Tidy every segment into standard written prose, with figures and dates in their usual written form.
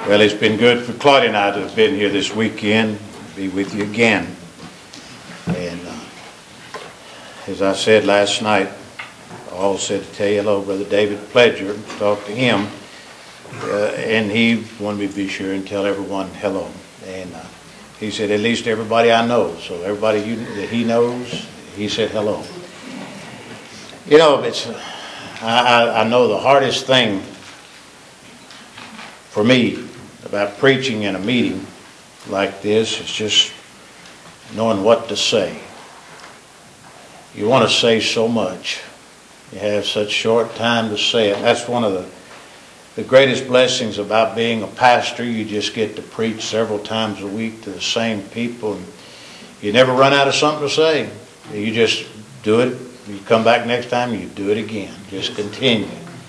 Well, it's been good for Claudia and I to have been here this weekend, be with you again. And as I said last night, I all said to tell you hello, Brother David Pledger, talk to him. And he wanted me to be sure and tell everyone hello. And he said, at least everybody I know. So everybody that he knows, he said hello. You know, I know the hardest thing for me about preaching in a meeting like this is just knowing what to say. You want to say so much. You have such short time to say it. That's one of the greatest blessings about being a pastor. You just get to preach several times a week to the same people. And you never run out of something to say. You just do it. You come back next time, you do it again. Just continue.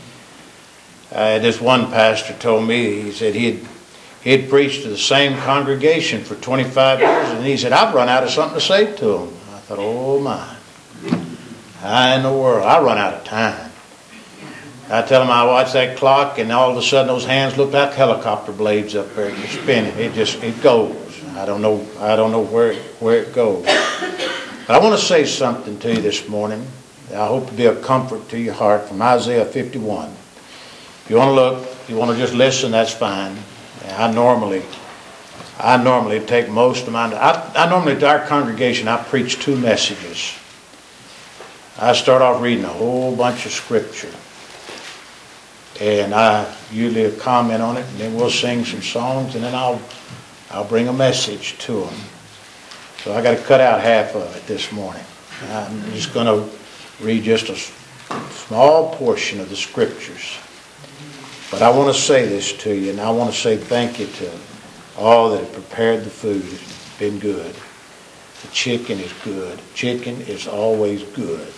This one pastor told me, he said he had preached to the same congregation for 25 years, and he said, I've run out of something to say to them. I thought, oh my. How in the world? I run out of time. I tell them I watch that clock, and all of a sudden those hands look like helicopter blades up there just spinning. It goes. I don't know where it goes. But I want to say something to you this morning. I hope to be a comfort to your heart from Isaiah 51. If you want to look, if you want to just listen, that's fine. I normally take most of mine. I normally, to our congregation, I preach 2 messages. I start off reading a whole bunch of scripture. And I usually comment on it, and then we'll sing some songs, and then I'll bring a message to them. So I got to cut out half of it this morning. I'm just going to read just a small portion of the scriptures. But I want to say this to you, and I want to say thank you to all that have prepared the food. It's been good. The chicken is good. Chicken is always good.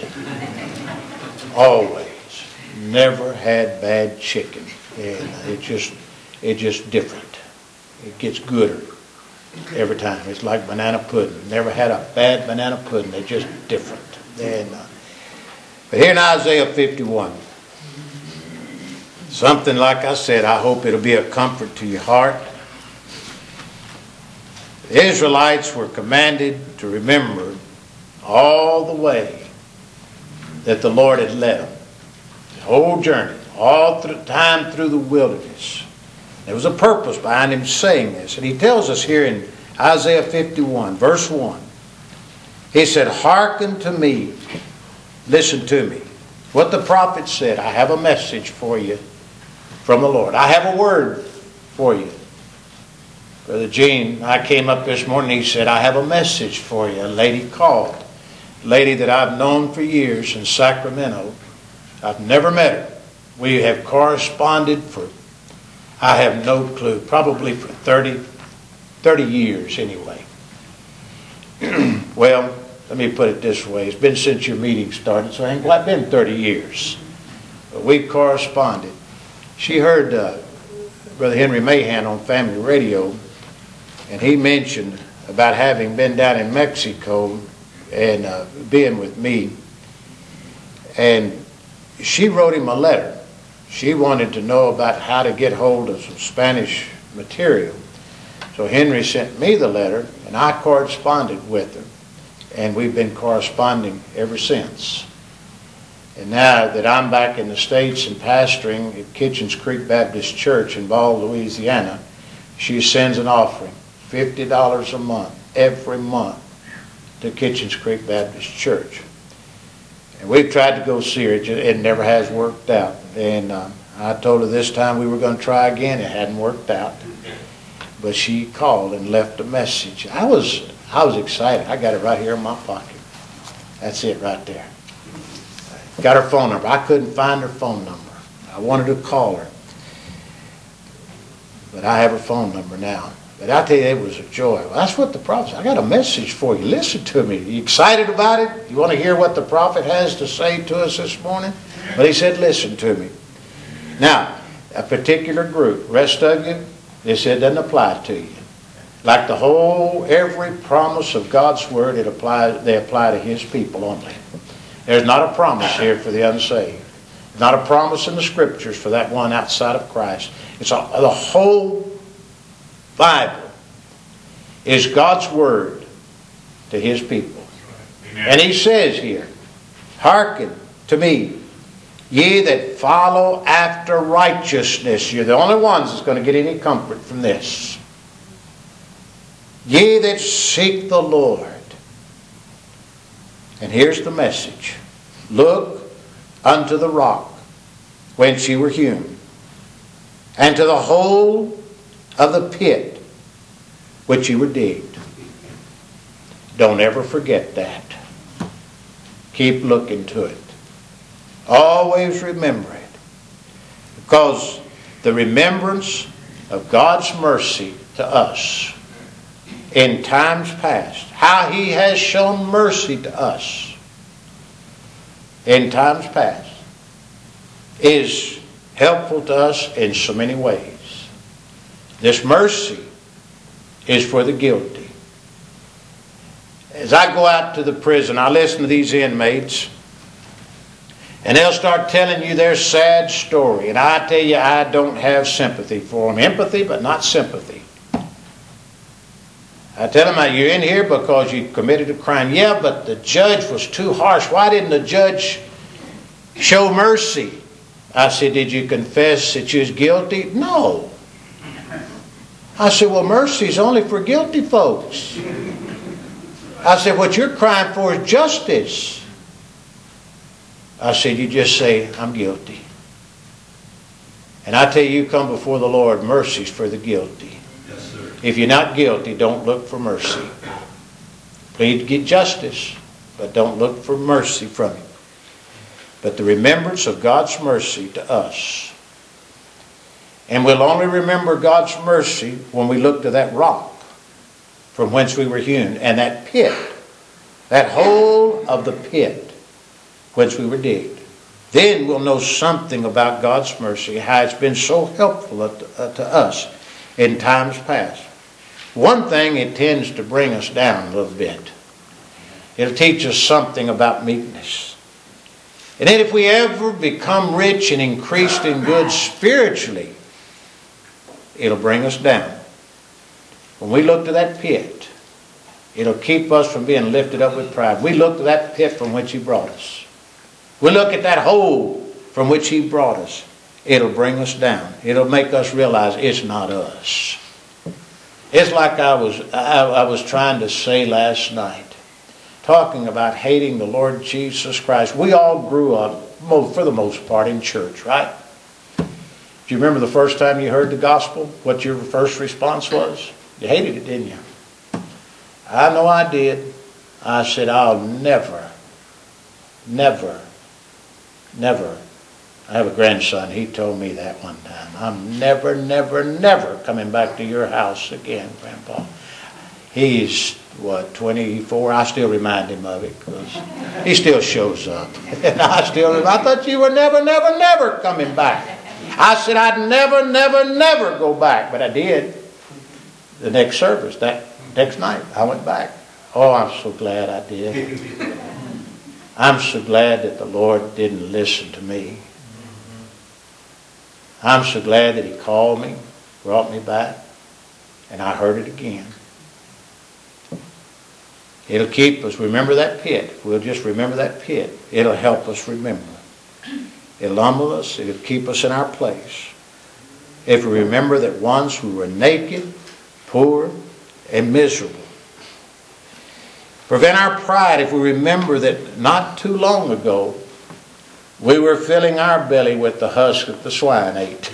Always. Never had bad chicken. And it's just different. It gets gooder every time. It's like banana pudding. Never had a bad banana pudding. They're just different. And, but here in Isaiah 51, something like I said, I hope it'll be a comfort to your heart. The Israelites were commanded to remember all the way that the Lord had led them. The whole journey, all through time through the wilderness. There was a purpose behind him saying this. And he tells us here in Isaiah 51, verse 1. He said, hearken to me, listen to me. What the prophet said, I have a message for you from the Lord. I have a word for you. Brother Gene, I came up this morning, he said, I have a message for you. A lady called. A lady that I've known for years in Sacramento. I've never met her. We have corresponded for, I have no clue, probably for 30 years anyway. Well, let me put it this way. It's been since your meeting started, so it ain't quite been 30 years. But we corresponded. She heard Brother Henry Mahan on Family Radio, and he mentioned about having been down in Mexico and being with me. And she wrote him a letter. She wanted to know about how to get hold of some Spanish material. So Henry sent me the letter, and I corresponded with her. And we've been corresponding ever since. And now that I'm back in the States and pastoring at Kitchens Creek Baptist Church in Ball, Louisiana, she sends an offering, $50 a month, every month, to Kitchens Creek Baptist Church. And we've tried to go see her. It never has worked out. And I told her this time we were going to try again. It hadn't worked out. But she called and left a message. I was excited. I got it right here in my pocket. That's it right there. Got her phone number. I couldn't find her phone number. I wanted to call her. But I have her phone number now. But I tell you, it was a joy. Well, that's what the prophet said. I got a message for you. Listen to me. You excited about it? You want to hear what the prophet has to say to us this morning? But he said, listen to me. Now, a particular group, rest of you, they said doesn't apply to you. Like every promise of God's word, they apply to his people only. There's not a promise here for the unsaved. Not a promise in the scriptures for that one outside of Christ. It's the whole Bible is God's Word to His people. And He says here, hearken to me, ye that follow after righteousness. You're the only ones that's going to get any comfort from this. Ye that seek the Lord. And here's the message. Look unto the rock whence ye were hewn, and to the hole of the pit which ye were digged. Don't ever forget that. Keep looking to it. Always remember it. Because the remembrance of God's mercy to us in times past, how He has shown mercy to us in times past, is helpful to us in so many ways. This mercy is for the guilty. As I go out to the prison, I listen to these inmates, and they'll start telling you their sad story. And I tell you, I don't have sympathy for them. Empathy, but not sympathy. I tell them, you're in here because you committed a crime. Yeah, but the judge was too harsh. Why didn't the judge show mercy? I said, did you confess that you was guilty? No. I said, well, mercy is only for guilty folks. I said, what you're crying for is justice. I said, you just say, I'm guilty. And I tell you, come before the Lord, mercy's for the guilty. If you're not guilty, don't look for mercy. Plead to get justice, but don't look for mercy from Him. But the remembrance of God's mercy to us. And we'll only remember God's mercy when we look to that rock from whence we were hewn, and that pit, that hole of the pit whence we were digged. Then we'll know something about God's mercy, how it's been so helpful to us in times past. One thing, it tends to bring us down a little bit. It'll teach us something about meekness. And then if we ever become rich and increased in good spiritually, it'll bring us down. When we look to that pit, it'll keep us from being lifted up with pride. We look to that pit from which He brought us. We look at that hole from which He brought us. It'll bring us down. It'll make us realize it's not us. It's like I was trying to say last night, talking about hating the Lord Jesus Christ. We all grew up, for the most part, in church, right? Do you remember the first time you heard the gospel? What your first response was? You hated it, didn't you? I know I did. I said, I'll never. I have a grandson. He told me that one time. I'm never coming back to your house again, Grandpa. He's, 24? I still remind him of it because he still shows up. And I thought you were never coming back. I said I'd never go back. But I did. The next service, that next night, I went back. Oh, I'm so glad I did. I'm so glad that the Lord didn't listen to me. I'm so glad that He called me, brought me back, and I heard it again. It'll keep us. Remember that pit. We'll just remember that pit. It'll help us remember. It'll humble us. It'll keep us in our place. If we remember that once we were naked, poor, and miserable. Prevent our pride if we remember that not too long ago we were filling our belly with the husk that the swine ate.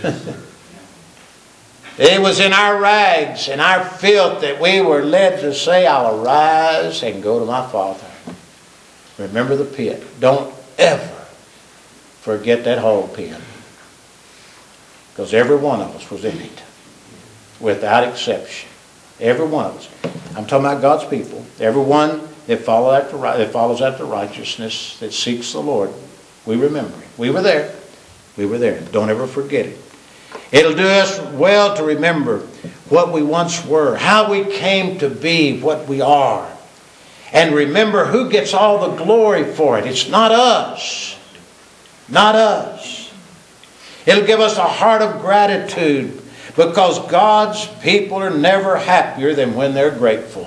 It was in our rags and our filth that we were led to say, I'll arise and go to my Father. Remember the pit. Don't ever forget that hog pen. Because every one of us was in it. Without exception. Every one of us. I'm talking about God's people. Everyone that follows after righteousness, that seeks the Lord. We remember it. We were there. We were there. Don't ever forget it. It'll do us well to remember what we once were, how we came to be what we are. And remember who gets all the glory for it. It's not us. Not us. It'll give us a heart of gratitude Because God's people are never happier than when they're grateful.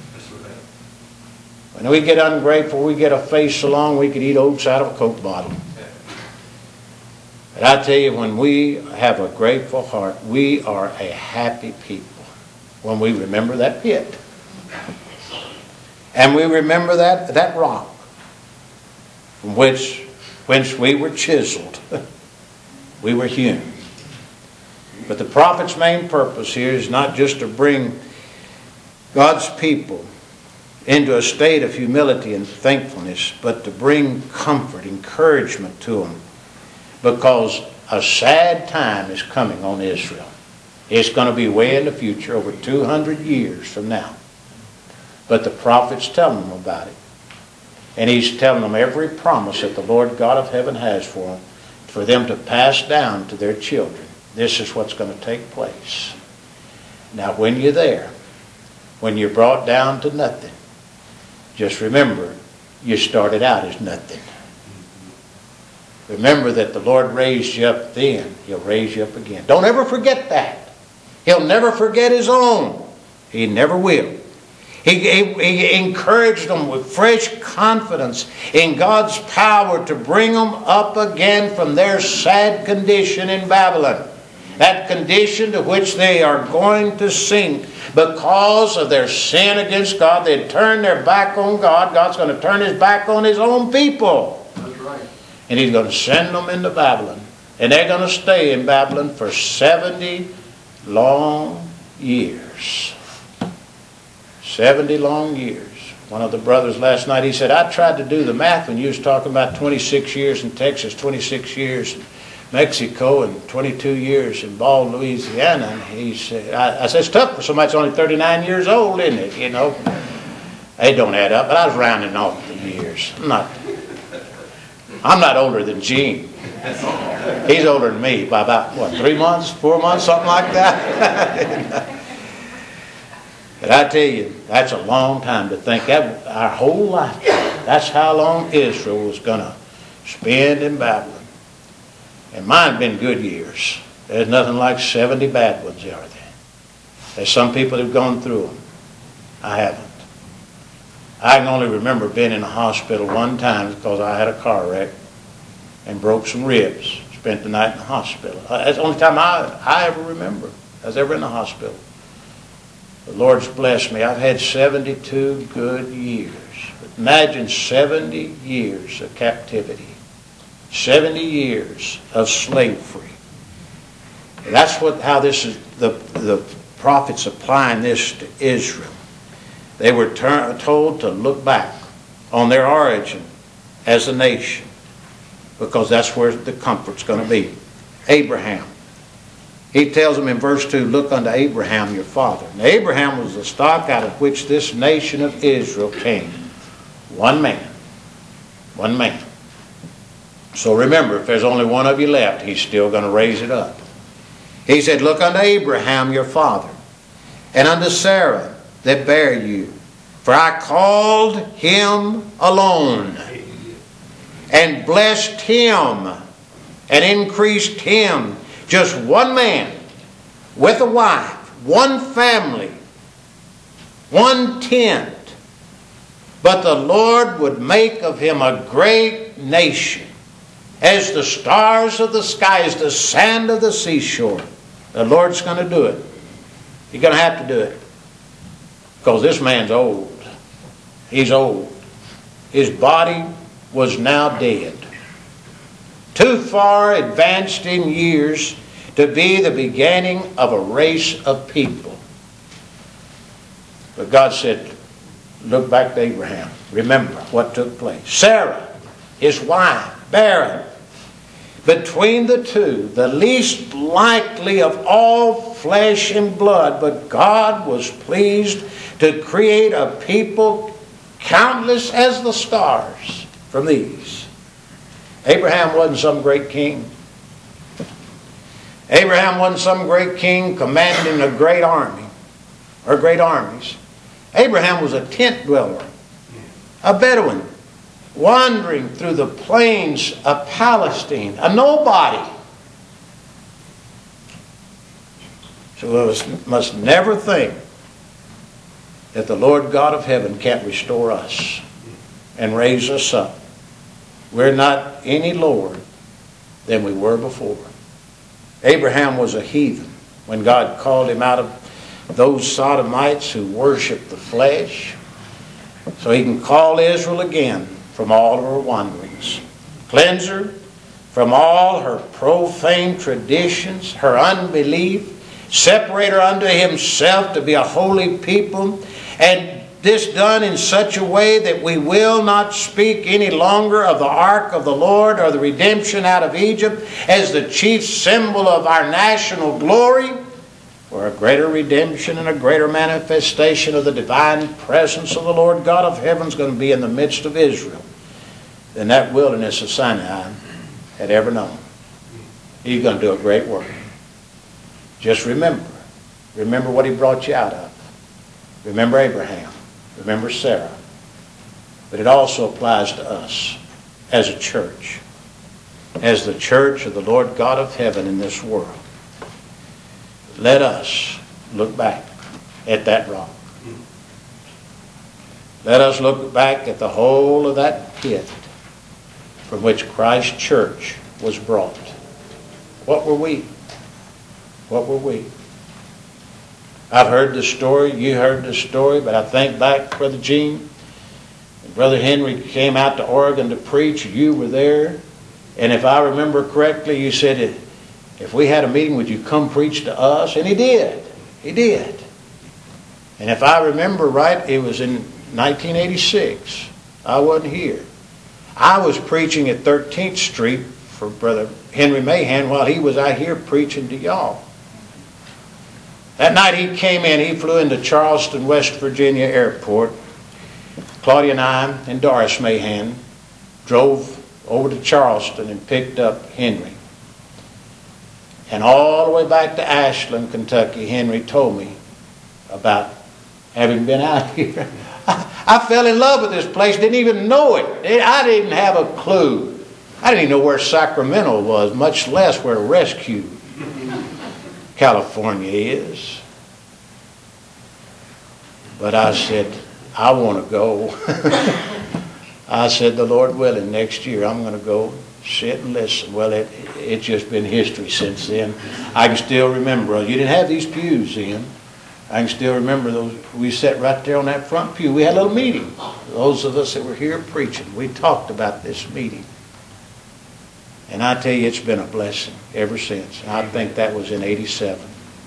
When we get ungrateful, we get a face so long we could eat oats out of a Coke bottle. But I tell you, when we have a grateful heart, we are a happy people. When we remember that pit. And we remember that rock from which we were chiseled. We were hewn. But the prophet's main purpose here is not just to bring God's people into a state of humility and thankfulness, but to bring comfort, encouragement to them. Because a sad time is coming on Israel. It's going to be way in the future, over 200 years from now. But the prophet's telling them about it. And he's telling them every promise that the Lord God of heaven has for them to pass down to their children. This is what's going to take place. Now when you're there, when you're brought down to nothing, just remember, you started out as nothing. Remember that the Lord raised you up then. He'll raise you up again. Don't ever forget that. He'll never forget His own. He never will. He encouraged them with fresh confidence in God's power to bring them up again from their sad condition in Babylon. That condition to which they are going to sink because of their sin against God. They turn their back on God. God's going to turn His back on His own people. That's right. And He's going to send them into Babylon. And they're going to stay in Babylon for 70 long years. 70 long years. One of the brothers last night, he said, I tried to do the math when you was talking about 26 years in Texas, 26 years in Mexico, and 22 years in Ball, Louisiana. And he said, I said, it's tough for somebody that's only 39 years old, isn't it? You know, they don't add up, but I was rounding off the years. I'm not older than Gene. He's older than me by about, 3 months, 4 months, something like that. But I tell you, that's a long time to think. That our whole life, that's how long Israel was going to spend in Babylon. And mine have been good years. There's nothing like 70 bad ones, are there? There's some people who've gone through them. I haven't. I can only remember being in a hospital one time because I had a car wreck and broke some ribs. Spent the night in the hospital. That's the only time I ever remember I was ever in the hospital. The Lord's blessed me. I've had 72 good years. But imagine 70 years of captivity. 70 years of slavery. And that's how this is. The prophets applying this to Israel. They were told to look back on their origin as a nation, because that's where the comfort's going to be. Abraham. He tells them in verse 2, look unto Abraham your father. Now Abraham was the stock out of which this nation of Israel came. One man. One man. So remember, if there's only one of you left, He's still going to raise it up. He said, look unto Abraham your father, and unto Sarah that bare you. For I called him alone, and blessed him, and increased him. Just one man, with a wife, one family, one tent. But the Lord would make of him a great nation, as the stars of the sky, as the sand of the seashore. The Lord's going to do it. He's going to have to do it. Because this man's old. He's old. His body was now dead. Too far advanced in years to be the beginning of a race of people. But God said, look back to Abraham. Remember what took place. Sarah, his wife, barren. Between the two, the least likely of all flesh and blood, but God was pleased to create a people countless as the stars from these. Abraham wasn't some great king. Abraham wasn't some great king commanding a great army or great armies. Abraham was a tent dweller, a Bedouin, wandering through the plains of Palestine, a nobody. So we must never think that the Lord God of heaven can't restore us and raise us up. We're not any lower than we were before. Abraham was a heathen when God called him out of those sodomites who worshiped the flesh, so he can call Israel again from all of her wanderings. Cleanse her from all her profane traditions, her unbelief, separate her unto himself to be a holy people, and this done in such a way that we will not speak any longer of the ark of the Lord or the redemption out of Egypt as the chief symbol of our national glory, for a greater redemption and a greater manifestation of the divine presence of the Lord God of heaven is going to be in the midst of Israel than that wilderness of Sinai had ever known. He's going to do a great work. Just remember what he brought you out of. Remember Abraham. Remember Sarah. But it also applies to us as a church, as the church of the Lord God of heaven in this world. Let us look back at that rock. Let us look back at the whole of that pit from which Christ's church was brought. What were we? What were we? I've heard the story, you heard the story, but I think back, Brother Gene, and Brother Henry came out to Oregon to preach, you were there, and if I remember correctly, you said, if we had a meeting, would you come preach to us? And he did. He did. And if I remember right, it was in 1986. I wasn't here. I was preaching at 13th Street for Brother Henry Mahan while he was out here preaching to y'all. That night he came in, he flew into Charleston, West Virginia airport. Claudia and I and Doris Mahan drove over to Charleston and picked up Henry. And all the way back to Ashland, Kentucky, Henry told me about having been out here. I fell in love with this place, didn't even know it. I didn't have a clue. I didn't even know where Sacramento was, much less where Rescue, California is. But I said, I want to go. I said, the Lord willing, next year I'm going to go sit and listen. Well, it's just been history since then. I can still remember. You didn't have these pews then. I can still remember those. We sat right there on that front pew. We had a little meeting. Those of us that were here preaching, we talked about this meeting. And I tell you, it's been a blessing ever since. I think that was in 87.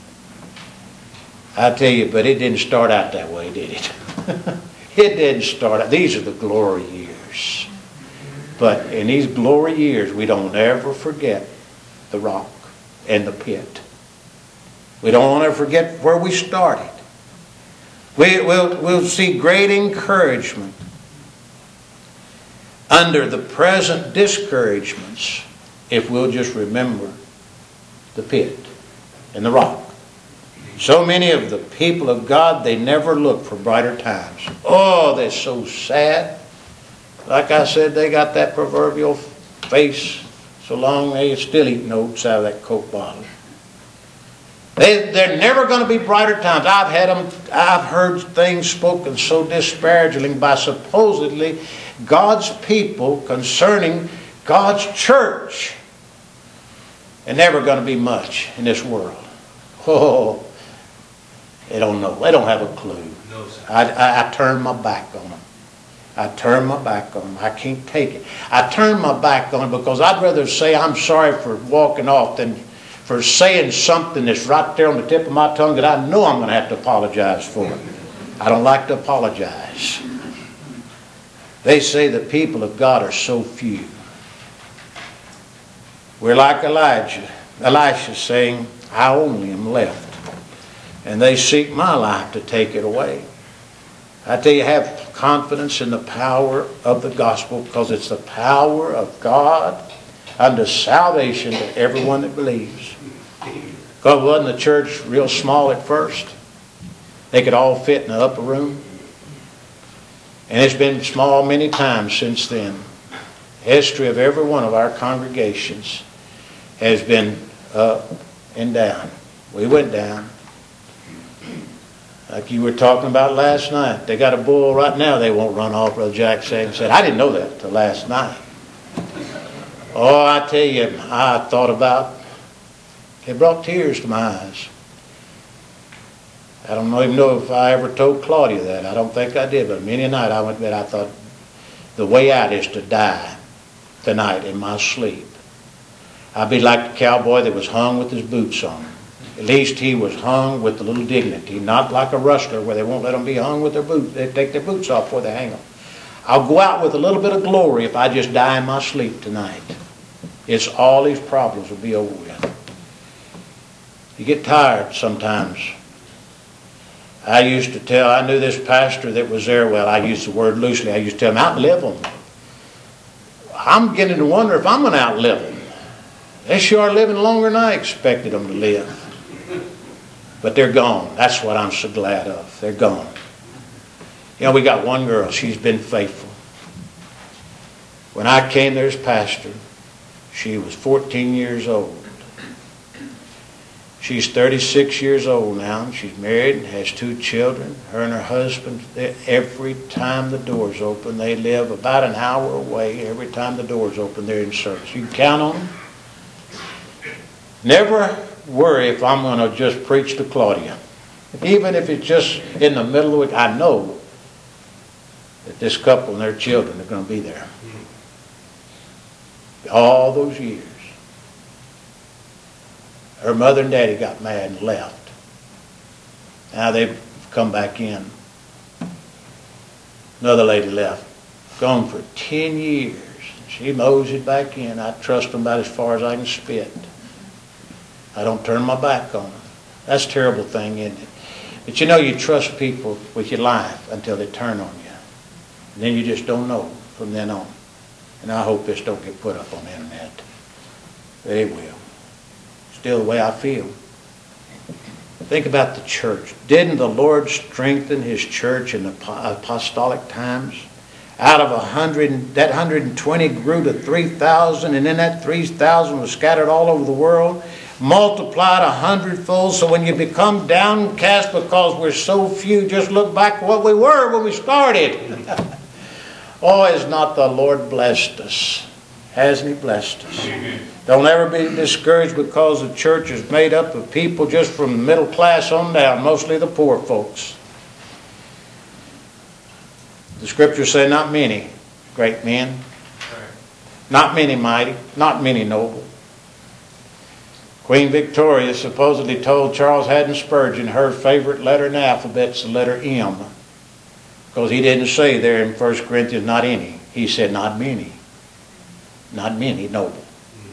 I tell you, but it didn't start out that way, did it? It didn't start out. These are the glory years. But in these glory years, we don't ever forget the rock and the pit. We don't want to forget where we started. We'll see great encouragement under the present discouragements if we'll just remember the pit and the rock. So many of the people of God, they never look for brighter times. Oh, they're so sad. Like I said, they got that proverbial face so long they still eating oats out of that Coke bottle. They're never going to be brighter times. I've heard things spoken so disparagingly by supposedly God's people concerning God's church. They're never going to be much in this world. Oh, they don't know. They don't have a clue. No, sir. I turned my back on them. I turned my back on them. I can't take it. I turned my back on them because I'd rather say I'm sorry for walking off than for saying something that's right there on the tip of my tongue that I know I'm going to have to apologize for. I don't like to apologize. They say the people of God are so few. We're like Elijah. Elisha saying, I only am left. And they seek my life to take it away. I tell you, have confidence in the power of the gospel because it's the power of God unto salvation to everyone that believes. God, wasn't the church real small at first? They could all fit in the upper room. And it's been small many times since then. The history of every one of our congregations has been up and down. We went down. Like you were talking about last night. They got a bull right now they won't run off, Brother Jack said. I didn't know that till last night. Oh, I tell you, I thought about, it brought tears to my eyes. I don't even know if I ever told Claudia that. I don't think I did, but many a night I went to bed, I thought, the way out is to die tonight in my sleep. I'd be like the cowboy that was hung with his boots on. At least he was hung with a little dignity, not like a rustler where they won't let them be hung with their boots. They take their boots off before they hang them. I'll go out with a little bit of glory if I just die in my sleep tonight. It's all these problems will be over with. You get tired sometimes. I knew this pastor that was there, well, I use the word loosely, I used to tell him, outlive them. I'm beginning to wonder if I'm going to outlive them. They sure are living longer than I expected them to live. But they're gone. That's what I'm so glad of. They're gone. You know, we got one girl, she's been faithful. When I came there as pastor, she was 14 years old. She's 36 years old now. She's married and has 2 children. Her and her husband, every time the doors open, they live about an hour away. Every time the doors open, they're in service. You can count on them. Never worry if I'm going to just preach to Claudia. Even if it's just in the middle of the week, I know that this couple and their children are going to be there. All those years. Her mother and daddy got mad and left. Now they've come back in. Another lady left. Gone for 10 years. She moseyed back in. I trust them about as far as I can spit. I don't turn my back on them. That's a terrible thing, isn't it? But you know, you trust people with your life until they turn on you. And then you just don't know from then on. And I hope this don't get put up on the internet. They will. Still the way I feel. Think about the church. Didn't the Lord strengthen His church in the apostolic times? Out of 100, that 120 grew to 3,000, and then that 3,000 was scattered all over the world, multiplied 100-fold. So when you become downcast because we're so few, just look back what we were when we started. Oh, has not the Lord blessed us? Hasn't He blessed us? Don't ever be discouraged because the church is made up of people just from the middle class on down, mostly the poor folks. The scriptures say not many great men, not many mighty, not many noble. Queen Victoria supposedly told Charles Haddon Spurgeon her favorite letter in the alphabet's the letter M. Because he didn't say there in 1 Corinthians not any. He said not many. Not many noble.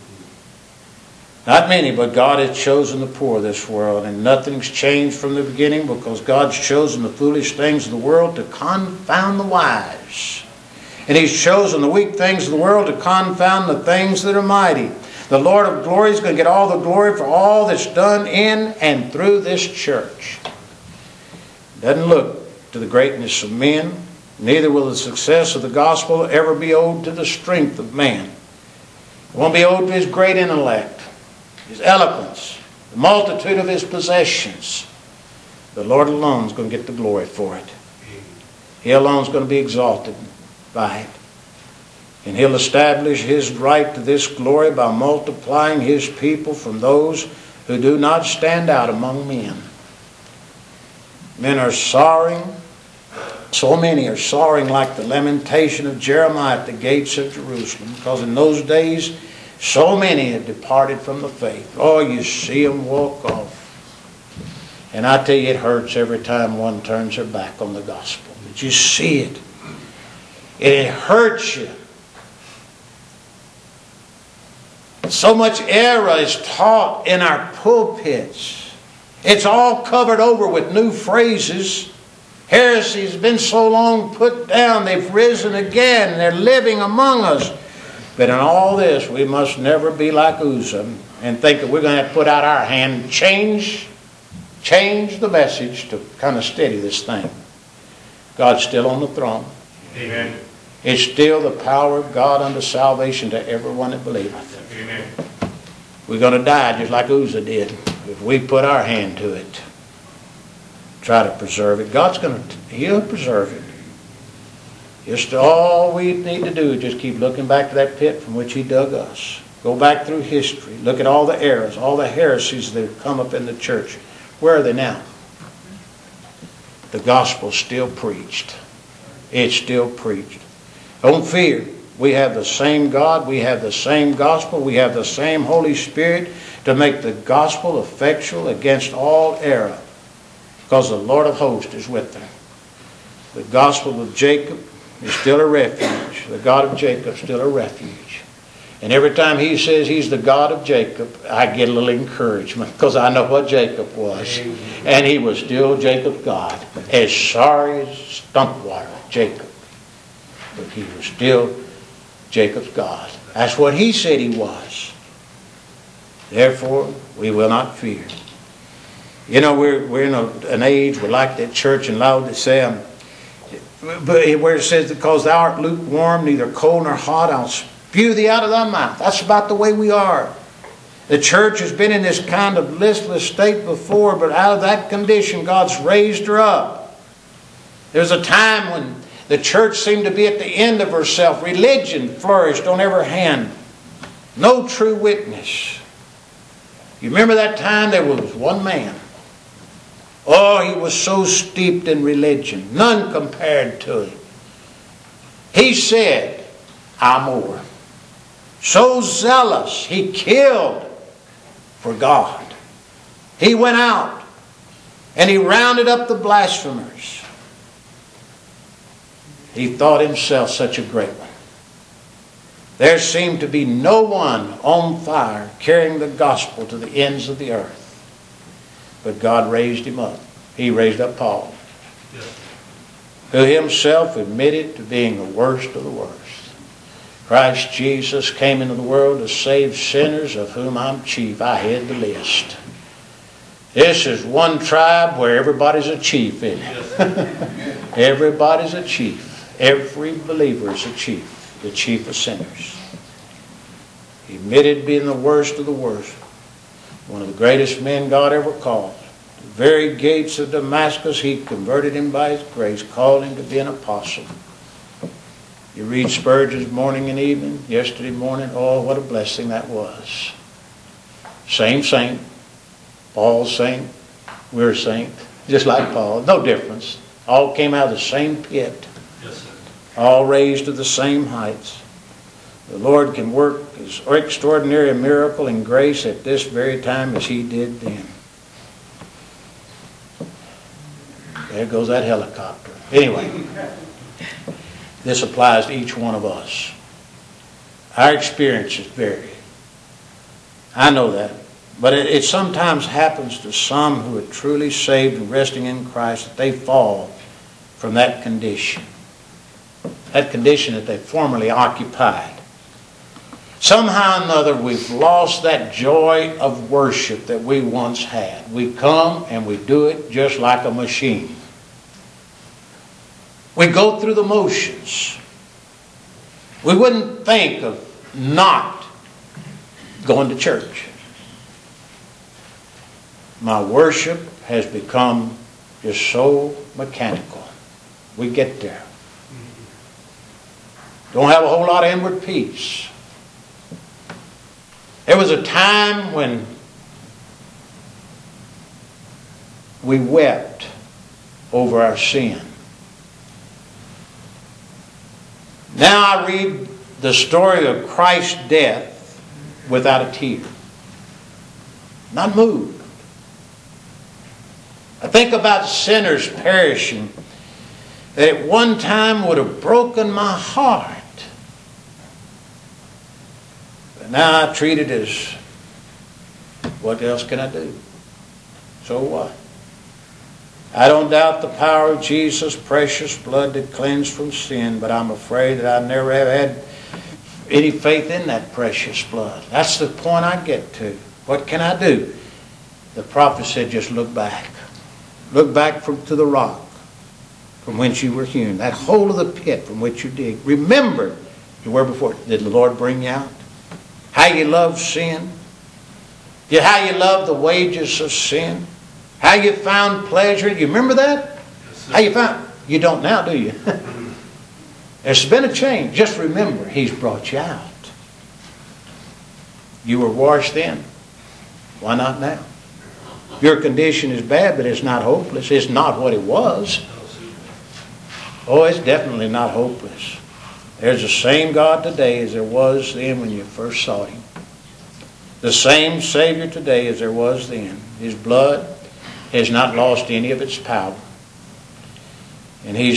Not many, but God has chosen the poor of this world, and nothing's changed from the beginning because God's chosen the foolish things of the world to confound the wise. And He's chosen the weak things of the world to confound the things that are mighty. The Lord of glory is going to get all the glory for all that's done in and through this church. It doesn't look to the greatness of men, neither will the success of the gospel ever be owed to the strength of man. It won't be owed to his great intellect, His eloquence, the multitude of His possessions. The Lord alone is going to get the glory for it. He alone is going to be exalted by it. And He'll establish His right to this glory by multiplying His people from those who do not stand out among men. Men are sorrowing. So many are sorrowing like the lamentation of Jeremiah at the gates of Jerusalem, because in those days so many had departed from the faith. Oh, you see them walk off. And I tell you, it hurts every time one turns their back on the gospel. But you see it. It hurts you. So much error is taught in our pulpits. It's all covered over with new phrases. Heresy has been so long put down, they've risen again, and they're living among us. But in all this, we must never be like Uzzah and think that we're going to have to put out our hand and change the message to kind of steady this thing. God's still on the throne. Amen. It's still the power of God unto salvation to everyone that believeth. Amen. We're going to die just like Uzzah did if we put our hand to it. try to preserve it. He'll preserve it. Just all we need to do is just keep looking back to that pit from which He dug us. Go back through history. Look at all the errors, all the heresies that have come up in the church. Where are they now? The gospel's still preached. It's still preached. Don't fear. We have the same God. We have the same gospel. We have the same Holy Spirit to make the gospel effectual against all error. Because the Lord of hosts is with them. The gospel of Jacob is still a refuge. The God of Jacob is still a refuge. And every time He says He's the God of Jacob, I get a little encouragement because I know what Jacob was. And he was still Jacob's God. As sorry as stump water, Jacob. But he was still Jacob's God. That's what He said He was. Therefore, we will not fear. You know, we're in an age, we're like that church in Laodicea, where it says, because thou art lukewarm, neither cold nor hot, I'll spew thee out of thy mouth. That's about the way we are. The church has been in this kind of listless state before, but out of that condition, God's raised her up. There's a time when the church seemed to be at the end of herself. Religion flourished on every hand. No true witness. You remember that time there was one man. Oh, he was so steeped in religion. None compared to him. He said, I'm more. So zealous, he killed for God. He went out and he rounded up the blasphemers. He thought himself such a great one. There seemed to be no one on fire carrying the gospel to the ends of the earth. But God raised him up. He raised up Paul, who himself admitted to being the worst of the worst. Christ Jesus came into the world to save sinners, of whom I'm chief. I head the list. This is one tribe where everybody's a chief in it. Everybody's a chief. Every believer is a chief. The chief of sinners. He admitted being the worst of the worst. One of the greatest men God ever called. The very gates of Damascus, He converted him by His grace, called him to be an apostle. You read Spurgeon's Morning and Evening, yesterday morning. Oh, what a blessing that was. Same saint. Paul's saint. We're a saint. Just like Paul. No difference. All came out of the same pit. Yes, sir. All raised to the same heights. The Lord can work His extraordinary miracle and grace at this very time as He did then. There goes that helicopter. Anyway, this applies to each one of us. Our experiences vary. I know that. But it sometimes happens to some who are truly saved and resting in Christ that they fall from that condition. That condition that they formerly occupied. Somehow or another we've lost that joy of worship that we once had. We come and we do it just like a machine. We go through the motions. We wouldn't think of not going to church. My worship has become just so mechanical. We get there. Don't have a whole lot of inward peace. There was a time when we wept over our sin. Now I read the story of Christ's death without a tear. Not moved. I think about sinners perishing that at one time would have broken my heart. But now I treat it as, what else can I do? So what? I don't doubt the power of Jesus' precious blood to cleanse from sin, but I'm afraid that I never have had any faith in that precious blood. That's the point I get to. What can I do? The prophet said, just look back. Look back to the rock from whence you were hewn. That hole of the pit from which you dig. Remember you were before. Did the Lord bring you out? How you love sin? How you love the wages of sin? How you found pleasure. You remember that? How you found... You don't now, do you? There's been a change. Just remember, He's brought you out. You were washed then. Why not now? Your condition is bad, but it's not hopeless. It's not what it was. Oh, it's definitely not hopeless. There's the same God today as there was then when you first saw Him. The same Savior today as there was then. His blood has not lost any of its power. And He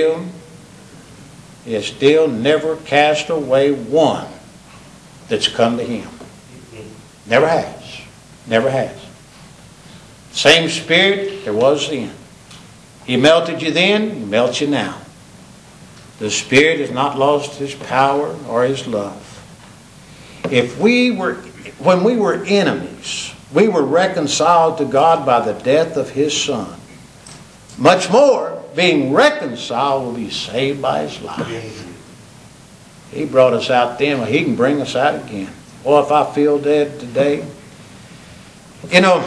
has still never cast away one that's come to Him. Never has. Never has. Same Spirit there was then. He melted you then, He melts you now. The Spirit has not lost His power or His love. When we were enemies, we were reconciled to God by the death of His Son. Much more, being reconciled, will be saved by His life. He brought us out then, well, He can bring us out again. Or if I feel dead today, you know,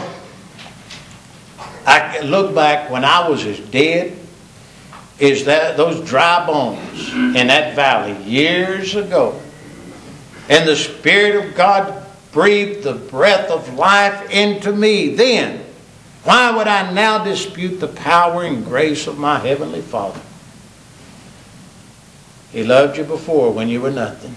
I look back when I was as dead as those dry bones in that valley years ago. And the Spirit of God breathed the breath of life into me then. Why would I now dispute the power and grace of my Heavenly Father? He loved you before when you were nothing.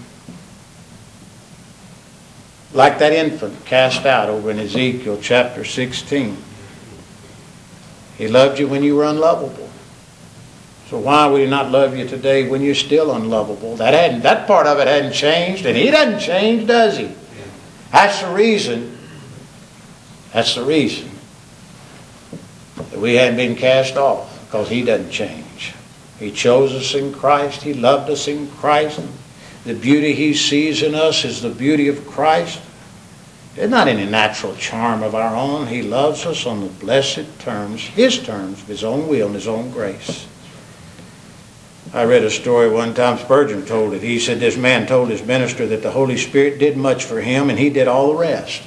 Like that infant cast out over in Ezekiel chapter 16. He loved you when you were unlovable. So why would He not love you today when you're still unlovable? That part of it hadn't changed, and He doesn't change, does He? That's the reason. That's the reason that we hadn't been cast off, because He doesn't change. He chose us in Christ. He loved us in Christ. The beauty He sees in us is the beauty of Christ. It's not any natural charm of our own. He loves us on the blessed terms, His terms, of His own will and His own grace. I read a story one time, Spurgeon told it. He said this man told his minister that the Holy Spirit did much for him and he did all the rest.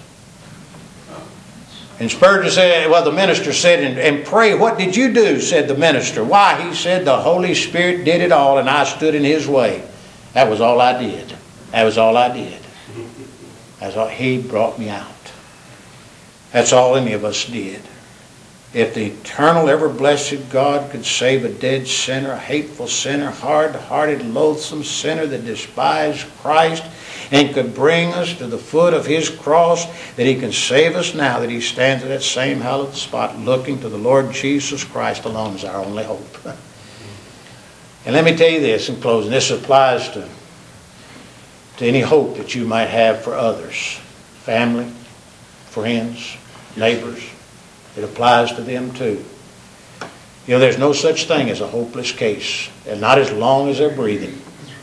And Spurgeon said, well, the minister said, and pray, what did you do? Said the minister. Why? He said, the Holy Spirit did it all and I stood in His way. That was all I did. That was all I did. That's all. He brought me out. That's all any of us did. If the eternal, ever-blessed God could save a dead sinner, a hateful sinner, hard-hearted, loathsome sinner that despised Christ, and could bring us to the foot of His cross, that He can save us now, that He stands at that same hallowed spot looking to the Lord Jesus Christ alone as our only hope. And let me tell you this in closing. This applies to any hope that you might have for others. Family, friends, neighbors. It applies to them too. You know, there's no such thing as a hopeless case. And not as long as they're breathing.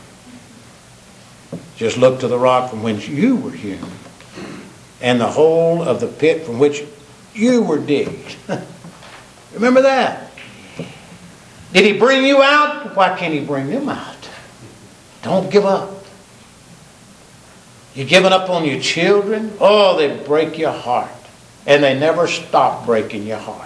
Just look to the rock from whence you were hewn. And the hole of the pit from which you were digged. Remember that. Did He bring you out? Why can't He bring them out? Don't give up. You're giving up on your children? Oh, they break your heart. And they never stop breaking your heart.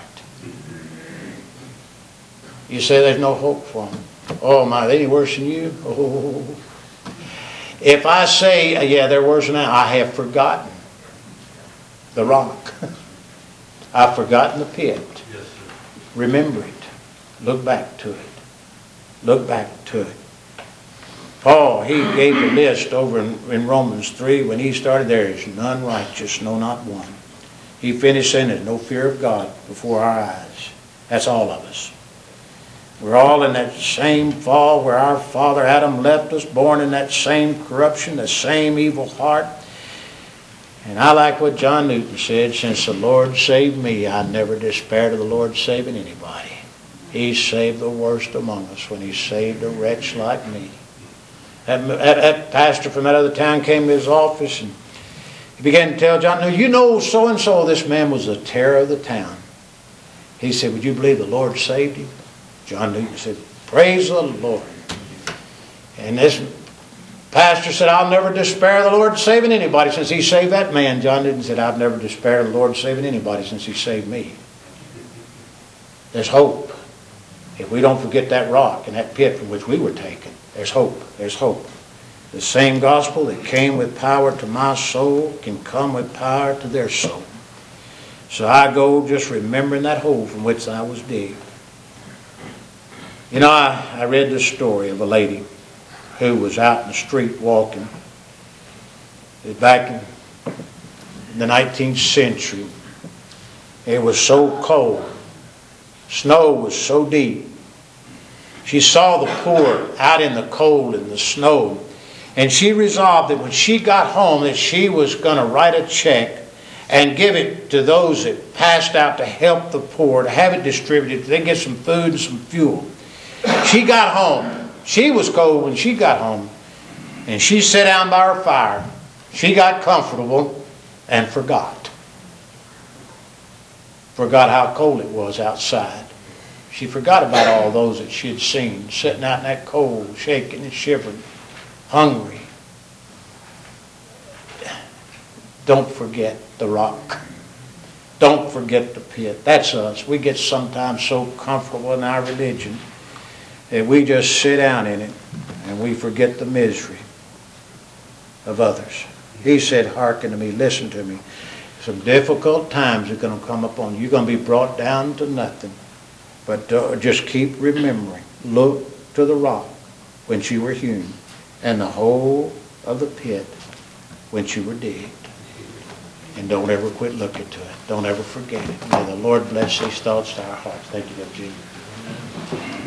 You say there's no hope for them. Oh my, they any worse than you? Oh. If I say, yeah, they're worse than I have forgotten the rock. I've forgotten the pit. Yes, sir. Remember it. Look back to it. Look back to it. Paul, he gave a list over in Romans 3 when he started, there is none righteous, no, not one. He finished saying there's no fear of God before our eyes. That's all of us. We're all in that same fall where our father Adam left us, born in that same corruption, the same evil heart. And I like what John Newton said, since the Lord saved me, I never despaired of the Lord saving anybody. He saved the worst among us when He saved a wretch like me. That pastor from that other town came to his office and he began to tell John, you know so-and-so, this man was the terror of the town. He said, would you believe the Lord saved him? John Newton said, praise the Lord. And this pastor said, I'll never despair of the Lord saving anybody since He saved that man. John Newton said, I've never despaired of the Lord saving anybody since He saved me. There's hope. If we don't forget that rock and that pit from which we were taken, there's hope. There's hope. The same gospel that came with power to my soul can come with power to their soul. So I go just remembering that hole from which I was digged. You know, I read the story of a lady who was out in the street walking. It was back in the 19th century. It was so cold. Snow was so deep. She saw the poor out in the cold and the snow. And she resolved that when she got home that she was going to write a check and give it to those that passed out to help the poor, to have it distributed, they get some food and some fuel. She got home. She was cold when she got home. And she sat down by her fire. She got comfortable and forgot. Forgot how cold it was outside. She forgot about all those that she had seen sitting out in that cold, shaking and shivering, hungry. Don't forget the rock. Don't forget the pit. That's us. We get sometimes so comfortable in our religion that we just sit down in it and we forget the misery of others. He said, hearken to me, listen to me. Some difficult times are going to come upon you. You're going to be brought down to nothing. But just keep remembering. Look to the rock whence you were hewn, and the hole of the pit whence you were digged. And don't ever quit looking to it. Don't ever forget it. May the Lord bless these thoughts to our hearts. Thank you, Lord Jesus.